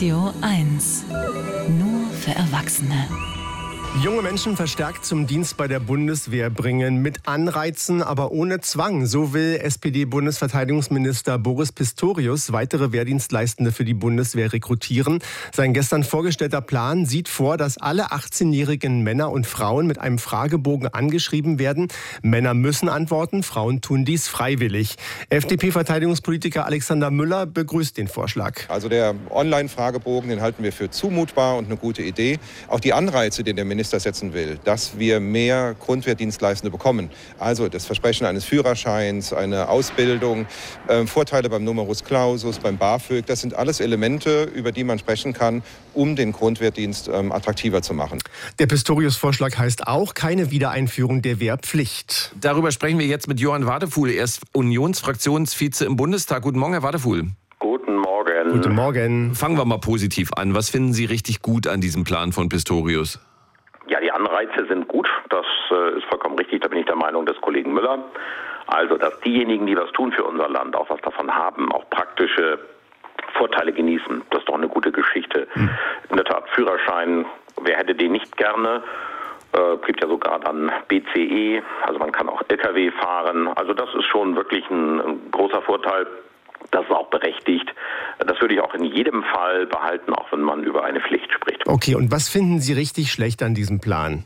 Radio 1. Nur für Erwachsene. Junge Menschen verstärkt zum Dienst bei der Bundeswehr bringen, mit Anreizen, aber ohne Zwang. So will SPD-Bundesverteidigungsminister Boris Pistorius weitere Wehrdienstleistende für die Bundeswehr rekrutieren. Sein gestern vorgestellter Plan sieht vor, dass alle 18-jährigen Männer und Frauen mit einem Fragebogen angeschrieben werden. Männer müssen antworten, Frauen tun dies freiwillig. FDP-Verteidigungspolitiker Alexander Müller begrüßt den Vorschlag. Also der Online-Fragebogen, den halten wir für zumutbar und eine gute Idee. Auch die Anreize, die der Minister setzen will, dass wir mehr Grundwehrdienstleistende bekommen. Also das Versprechen eines Führerscheins, eine Ausbildung, Vorteile beim Numerus Clausus, beim BAföG, das sind alles Elemente, über die man sprechen kann, um den Grundwehrdienst attraktiver zu machen. Der Pistorius-Vorschlag heißt auch keine Wiedereinführung der Wehrpflicht. Darüber sprechen wir jetzt mit Johann Wadefuhl. Er ist Unionsfraktionsvize im Bundestag. Guten Morgen, Herr Wadefuhl. Guten Morgen. Guten Morgen. Fangen wir mal positiv an. Was finden Sie richtig gut an diesem Plan von Pistorius? Ja, die Anreize sind gut. Das ist vollkommen richtig. Da bin ich der Meinung des Kollegen Müller. Also, dass diejenigen, die was tun für unser Land, auch was davon haben, auch praktische Vorteile genießen. Das ist doch eine gute Geschichte. In der Tat, Führerschein, wer hätte den nicht gerne? Gibt ja sogar dann BCE, also man kann auch LKW fahren. Also das ist schon wirklich ein großer Vorteil. Das ist auch berechtigt. Das würde ich auch in jedem Fall behalten, auch wenn man über eine Pflicht spricht. Okay, und was finden Sie richtig schlecht an diesem Plan?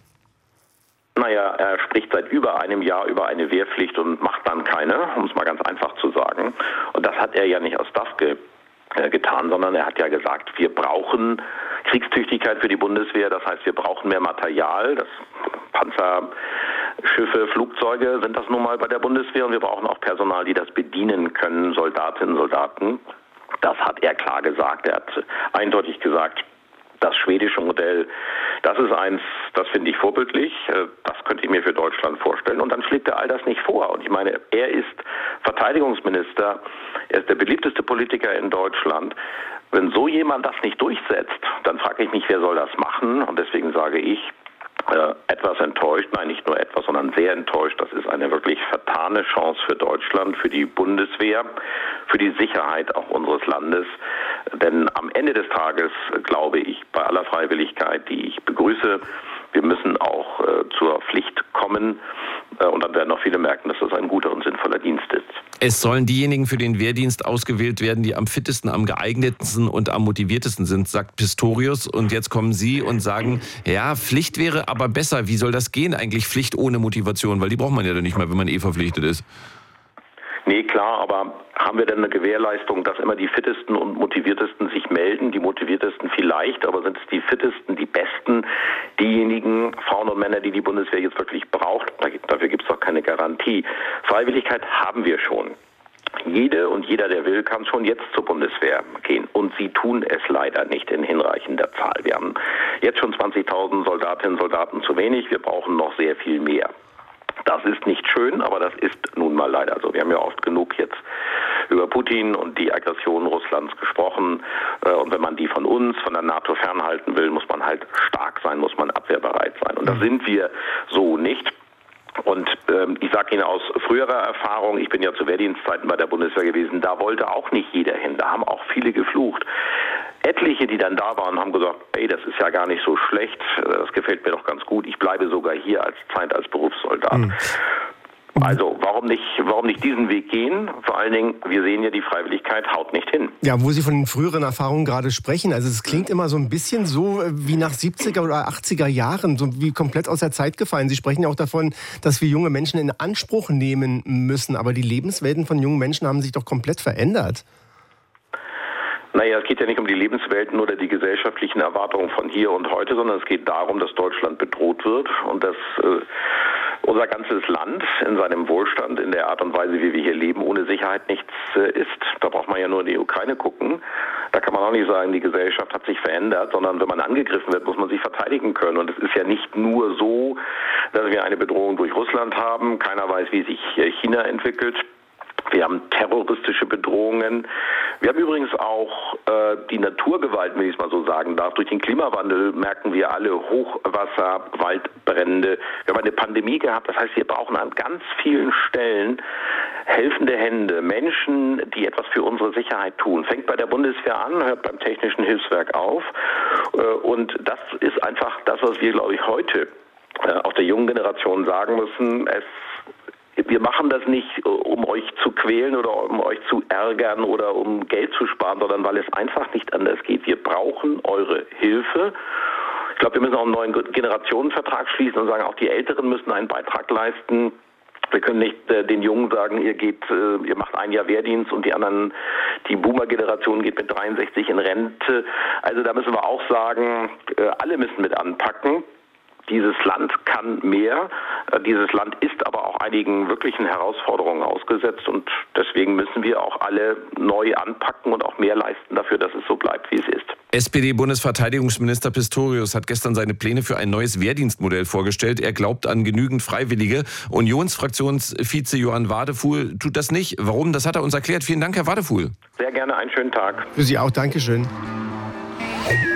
Naja, er spricht seit über einem Jahr über eine Wehrpflicht und macht dann keine, um es mal ganz einfach zu sagen. Und das hat er ja nicht aus Staff getan, sondern er hat ja gesagt, wir brauchen Kriegstüchtigkeit für die Bundeswehr. Das heißt, wir brauchen mehr Material. Das Panzer, Schiffe, Flugzeuge sind das nun mal bei der Bundeswehr. Und wir brauchen auch Personal, die das bedienen können, Soldatinnen, Soldaten. Das hat er klar gesagt. Er hat eindeutig gesagt, das schwedische Modell, das ist eins, das finde ich vorbildlich. Das könnte ich mir für Deutschland vorstellen. Und dann schlägt er all das nicht vor. Und ich meine, er ist Verteidigungsminister. Er ist der beliebteste Politiker in Deutschland. Wenn so jemand das nicht durchsetzt, dann frage ich mich, wer soll das machen? Und deswegen sage ich, etwas enttäuscht, nein, nicht nur etwas, sondern sehr enttäuscht. Das ist eine wirklich vertane Chance für Deutschland, für die Bundeswehr, für die Sicherheit auch unseres Landes. Denn am Ende des Tages glaube ich, bei aller Freiwilligkeit, die ich begrüße, wir müssen auch zur Pflicht kommen. Und dann werden auch viele merken, dass das ein guter und sinnvoller Dienst ist. Es sollen diejenigen für den Wehrdienst ausgewählt werden, die am fittesten, am geeignetsten und am motiviertesten sind, sagt Pistorius. Und jetzt kommen Sie und sagen, ja, Pflicht wäre aber besser. Wie soll das gehen eigentlich, Pflicht ohne Motivation? Weil die braucht man ja dann nicht mehr, wenn man verpflichtet ist. Nee, klar, aber haben wir denn eine Gewährleistung, dass immer die Fittesten und Motiviertesten sich melden? Die Motiviertesten vielleicht, aber sind es die Fittesten, die Besten, diejenigen Frauen und Männer, die die Bundeswehr jetzt wirklich braucht? Dafür gibt es doch keine Garantie. Freiwilligkeit haben wir schon. Jede und jeder, der will, kann schon jetzt zur Bundeswehr gehen. Und sie tun es leider nicht in hinreichender Zahl. Wir haben jetzt schon 20.000 Soldatinnen und Soldaten zu wenig. Wir brauchen noch sehr viel mehr. Das ist nicht schön, aber das ist nun mal leider so. Wir haben ja oft genug jetzt über Putin und die Aggression Russlands gesprochen. Und wenn man die von uns, von der NATO fernhalten will, muss man halt stark sein, muss man abwehrbereit sein. Und das sind wir so nicht. Und ich sage Ihnen aus früherer Erfahrung, ich bin ja zu Wehrdienstzeiten bei der Bundeswehr gewesen, da wollte auch nicht jeder hin, da haben auch viele geflucht. Etliche, die dann da waren, haben gesagt, ey, das ist ja gar nicht so schlecht, das gefällt mir doch ganz gut, ich bleibe sogar hier als Berufssoldat. Also warum nicht diesen Weg gehen? Vor allen Dingen, wir sehen ja, die Freiwilligkeit haut nicht hin. Ja, wo Sie von den früheren Erfahrungen gerade sprechen, also es klingt immer so ein bisschen so wie nach 70er oder 80er Jahren, so wie komplett aus der Zeit gefallen. Sie sprechen ja auch davon, dass wir junge Menschen in Anspruch nehmen müssen, aber die Lebenswelten von jungen Menschen haben sich doch komplett verändert. Naja, es geht ja nicht um die Lebenswelten oder die gesellschaftlichen Erwartungen von hier und heute, sondern es geht darum, dass Deutschland bedroht wird und dass unser ganzes Land in seinem Wohlstand, in der Art und Weise, wie wir hier leben, ohne Sicherheit nichts ist. Da braucht man ja nur in die Ukraine gucken. Da kann man auch nicht sagen, die Gesellschaft hat sich verändert, sondern wenn man angegriffen wird, muss man sich verteidigen können. Und es ist ja nicht nur so, dass wir eine Bedrohung durch Russland haben. Keiner weiß, wie sich China entwickelt. Wir haben terroristische Bedrohungen. Wir haben übrigens auch die Naturgewalt, wenn ich es mal so sagen darf. Durch den Klimawandel merken wir alle Hochwasser, Waldbrände. Wir haben eine Pandemie gehabt, das heißt, wir brauchen an ganz vielen Stellen helfende Hände, Menschen, die etwas für unsere Sicherheit tun. Fängt bei der Bundeswehr an, hört beim Technischen Hilfswerk auf. Und das ist einfach das, was wir, glaube ich, heute auch der jungen Generation sagen müssen. Wir machen das nicht, um euch zu quälen oder um euch zu ärgern oder um Geld zu sparen, sondern weil es einfach nicht anders geht. Wir brauchen eure Hilfe. Ich glaube, wir müssen auch einen neuen Generationenvertrag schließen und sagen, auch die Älteren müssen einen Beitrag leisten. Wir können nicht den Jungen sagen, ihr macht ein Jahr Wehrdienst und die anderen, die Boomer-Generation geht mit 63 in Rente. Also da müssen wir auch sagen, alle müssen mit anpacken. Dieses Land kann mehr. Dieses Land ist aber auch einigen wirklichen Herausforderungen ausgesetzt und deswegen müssen wir auch alle neu anpacken und auch mehr leisten dafür, dass es so bleibt, wie es ist. SPD-Bundesverteidigungsminister Pistorius hat gestern seine Pläne für ein neues Wehrdienstmodell vorgestellt. Er glaubt an genügend Freiwillige. Unionsfraktionsvize Johann Wadefuhl tut das nicht. Warum? Das hat er uns erklärt. Vielen Dank, Herr Wadefuhl. Sehr gerne, einen schönen Tag. Für Sie auch. Dankeschön.